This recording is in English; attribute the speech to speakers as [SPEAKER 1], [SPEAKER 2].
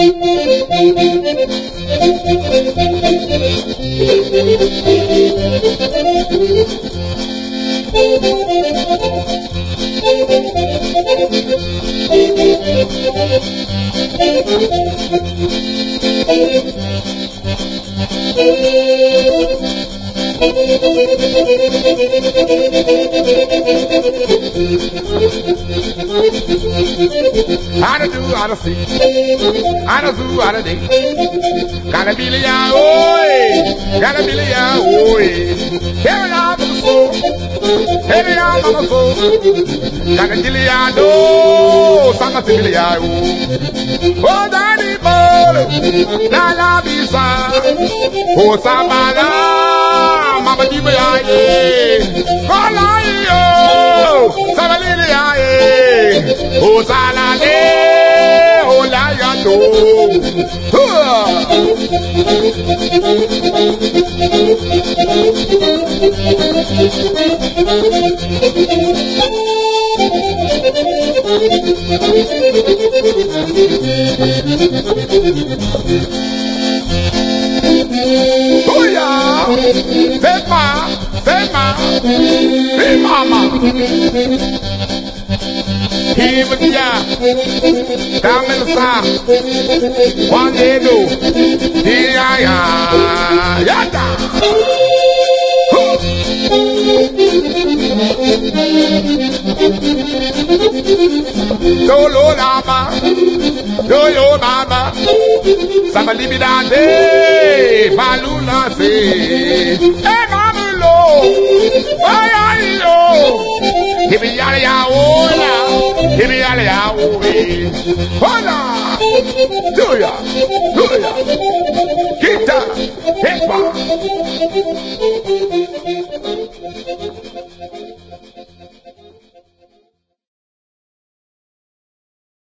[SPEAKER 1] How to do, how to see, how to do, how to do. Gotta be the young, oi, gotta be the young, oi. Here we are, mama soul, here we are, mama soul. Gotta kill the young, no, sama to the young, oh, daddy, boy, la la bisa, oh, samala, mama di me aye, kola yo, samali di aye, oh, salade, oh, la ya do. Oh yeah, Fema, hey mama, even ya, Kamilsa, one day do, yeah, yada. Dolo lama, dolo mama, somebody be down there, baluna say, hey mamulo, ay yo, hibi yala ya ola, hibi yala ya oe, hola, do ya, kita, hippa.